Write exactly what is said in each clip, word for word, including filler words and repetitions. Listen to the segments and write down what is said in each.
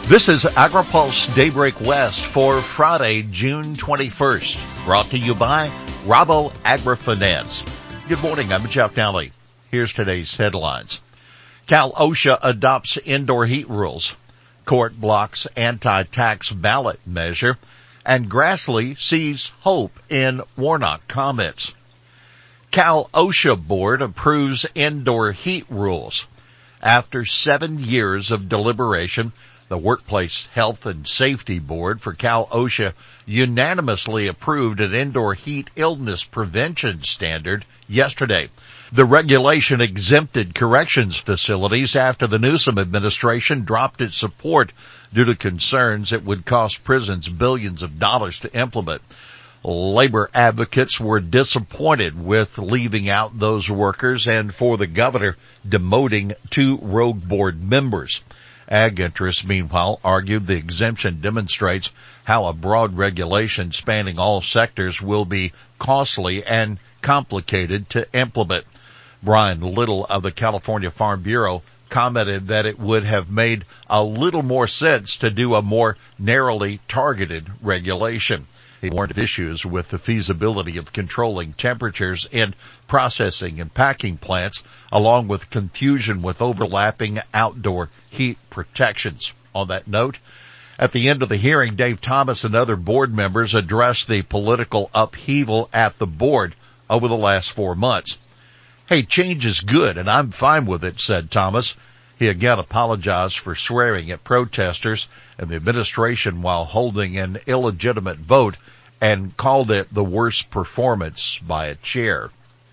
This is AgriPulse Daybreak West for Friday, June twenty-first, brought to you by Rabo AgriFinance. Good morning, I'm Jeff Daly. Here's today's headlines. Cal OSHA adopts indoor heat rules. Court blocks anti-tax ballot measure. And Grassley sees hope in Warnock comments. Cal OSHA board approves indoor heat rules. After seven years of deliberation, the Workplace Health and Safety Board for Cal OSHA unanimously approved an indoor heat illness prevention standard yesterday. The regulation exempted corrections facilities after the Newsom administration dropped its support due to concerns it would cost prisons billions of dollars to implement. Labor advocates were disappointed with leaving out those workers and for the governor demoting two rogue board members. Ag interests, meanwhile, argued the exemption demonstrates how a broad regulation spanning all sectors will be costly and complicated to implement. Brian Little of the California Farm Bureau commented that it would have made a little more sense to do a more narrowly targeted regulation. He warned of issues with the feasibility of controlling temperatures in processing and packing plants, along with confusion with overlapping outdoor heat protections. On that note, at the end of the hearing, Dave Thomas and other board members addressed the political upheaval at the board over the last four months. Hey, change is good, and I'm fine with it, said Thomas. He again apologized for swearing at protesters and the administration while holding an illegitimate vote and called it the worst performance by a chair.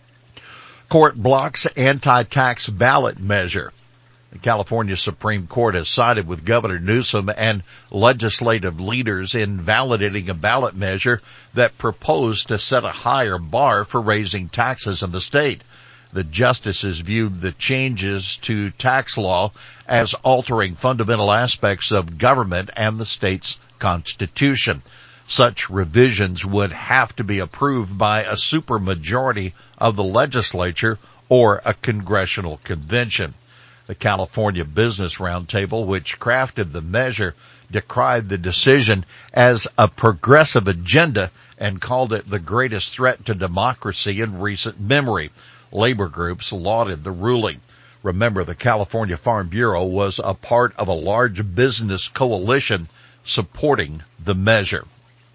Court blocks anti-tax ballot measure. The California Supreme Court has sided with Governor Newsom and legislative leaders in validating a ballot measure that proposed to set a higher bar for raising taxes in the state. The justices viewed the changes to tax law as altering fundamental aspects of government and the state's constitution. Such revisions would have to be approved by a supermajority of the legislature or a congressional convention. The California Business Roundtable, which crafted the measure, decried the decision as a progressive agenda and called it the greatest threat to democracy in recent memory. Labor groups lauded the ruling. Remember, the California Farm Bureau was a part of a large business coalition supporting the measure.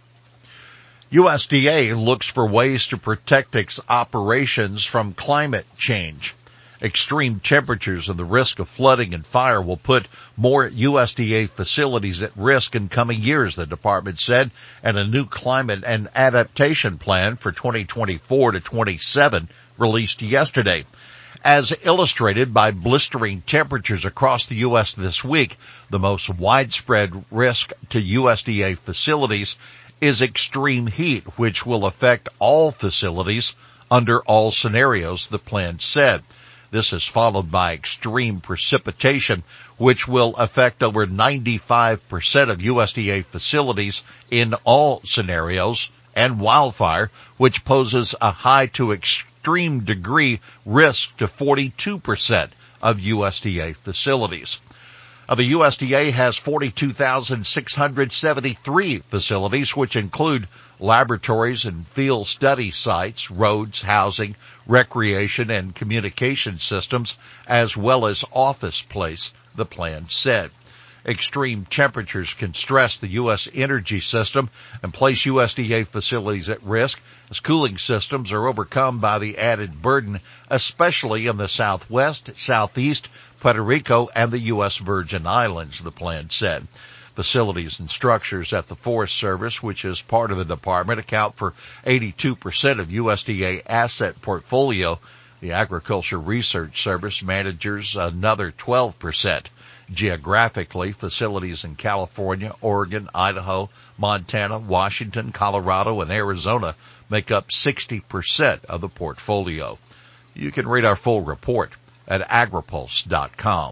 U S D A looks for ways to protect its operations from climate change. Extreme temperatures and the risk of flooding and fire will put more U S D A facilities at risk in coming years, the department said, and a new climate and adaptation plan for twenty twenty-four to twenty-seven released yesterday. As illustrated by blistering temperatures across the U S this week, the most widespread risk to U S D A facilities is extreme heat, which will affect all facilities under all scenarios, the plan said. This is followed by extreme precipitation, which will affect over ninety-five percent of U S D A facilities in all scenarios, and wildfire, which poses a high to extreme degree risk to forty-two percent of U S D A facilities. Uh, the U S D A has forty-two thousand six hundred seventy-three facilities, which include laboratories and field study sites, roads, housing, recreation, and communication systems, as well as office space, the plan said. Extreme temperatures can stress the U S energy system and place U S D A facilities at risk as cooling systems are overcome by the added burden, especially in the Southwest, Southeast, Puerto Rico, and the U S Virgin Islands, the plan said. Facilities and structures at the Forest Service, which is part of the department, account for eighty-two percent of U S D A asset portfolio. The Agriculture Research Service manages another twelve percent. Geographically, facilities in California, Oregon, Idaho, Montana, Washington, Colorado, and Arizona make up sixty percent of the portfolio. You can read our full report at agripulse dot com.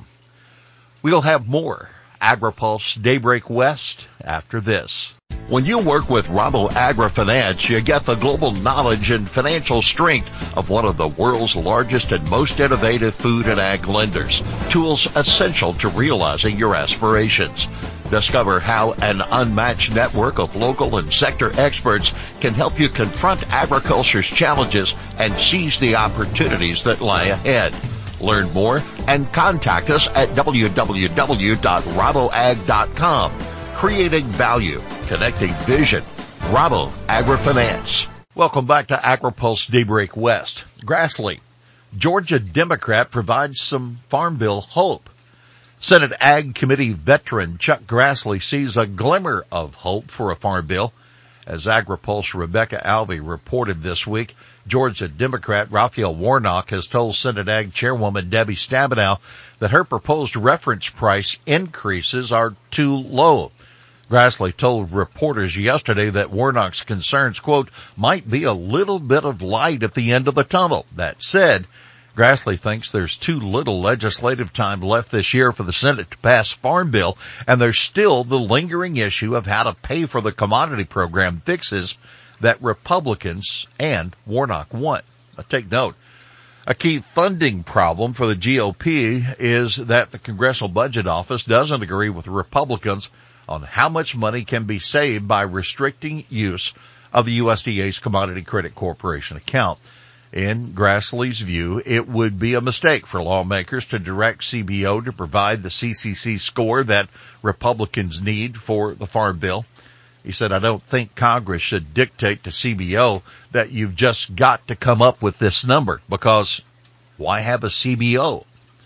We'll have more AgriPulse Daybreak West after this. When you work with Rabo AgriFinance, you get the global knowledge and financial strength of one of the world's largest and most innovative food and ag lenders. Tools essential to realizing your aspirations. Discover how an unmatched network of local and sector experts can help you confront agriculture's challenges and seize the opportunities that lie ahead. Learn more and contact us at w w w dot roboag dot com. Creating value, connecting vision. Rabo AgriFinance. Welcome back to AgriPulse Daybreak West. Grassley, Georgia Democrat provides some Farm Bill hope. Senate Ag Committee veteran Chuck Grassley sees a glimmer of hope for a farm bill. As AgriPulse Rebecca Alvey reported this week, Georgia Democrat Raphael Warnock has told Senate Ag Chairwoman Debbie Stabenow that her proposed reference price increases are too low. Grassley told reporters yesterday that Warnock's concerns, quote, might be a little bit of light at the end of the tunnel. That said, Grassley thinks there's too little legislative time left this year for the Senate to pass Farm Bill, and there's still the lingering issue of how to pay for the commodity program fixes that Republicans and Warnock want. Now, take note. A key funding problem for the G O P is that the Congressional Budget Office doesn't agree with Republicans on how much money can be saved by restricting use of the U S D A's Commodity Credit Corporation account. In Grassley's view, it would be a mistake for lawmakers to direct C B O to provide the C C C score that Republicans need for the Farm Bill. He said, I don't think Congress should dictate to C B O that you've just got to come up with this number, because why have a C B O?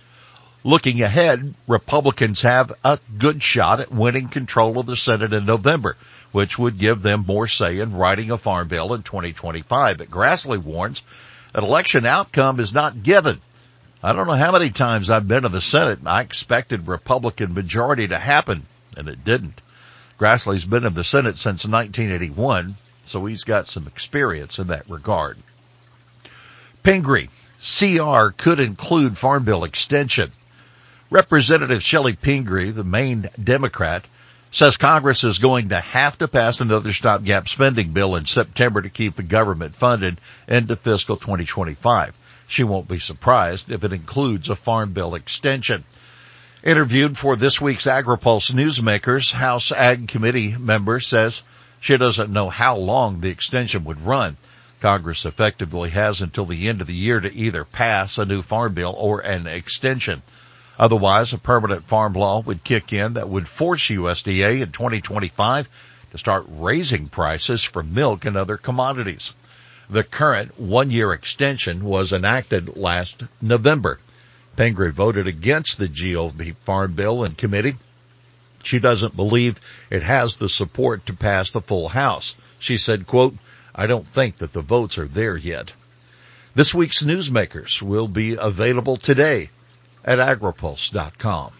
Looking ahead, Republicans have a good shot at winning control of the Senate in November, which would give them more say in writing a farm bill in twenty twenty-five. But Grassley warns an election outcome is not given. I don't know how many times I've been to the Senate. I expected Republican majority to happen, and it didn't. Grassley's been in the Senate since nineteen eighty-one, so he's got some experience in that regard. Pingree, C R could include Farm Bill extension. Representative Shelley Pingree, the Maine Democrat, says Congress is going to have to pass another stopgap spending bill in September to keep the government funded into fiscal twenty twenty-five. She won't be surprised if it includes a Farm Bill extension. Interviewed for this week's AgriPulse Newsmakers, House Ag Committee member says she doesn't know how long the extension would run. Congress effectively has until the end of the year to either pass a new Farm Bill or an extension. Otherwise, a permanent farm law would kick in that would force U S D A in twenty twenty-five to start raising prices for milk and other commodities. The current one-year extension was enacted last November. Pingree voted against the G O P Farm Bill in committee. She doesn't believe it has the support to pass the full House. She said, quote, I don't think that the votes are there yet. This week's Newsmakers will be available today at agripulse dot com.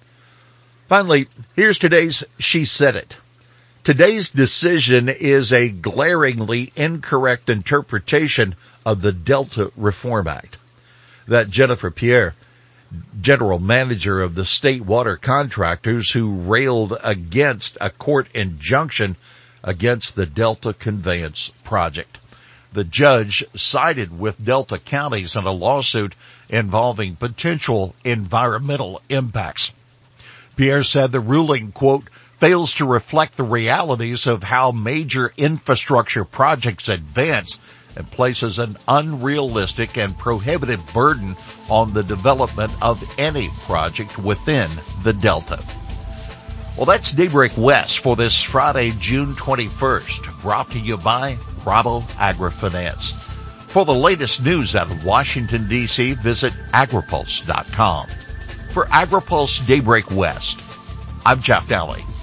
Finally, here's today's She Said It. Today's decision is a glaringly incorrect interpretation of the Delta Reform Act. That Jennifer Pierre, general manager of the state water contractors who railed against a court injunction against the Delta Conveyance Project. The judge sided with Delta counties in a lawsuit involving potential environmental impacts. Pierre said the ruling, quote, fails to reflect the realities of how major infrastructure projects advance and places an unrealistic and prohibitive burden on the development of any project within the Delta. Well, that's Daybreak West for this Friday, June twenty-first, brought to you by Rabo AgriFinance. For the latest news out of Washington, D C, visit agripulse dot com. For AgriPulse Daybreak West, I'm Jeff Dowling.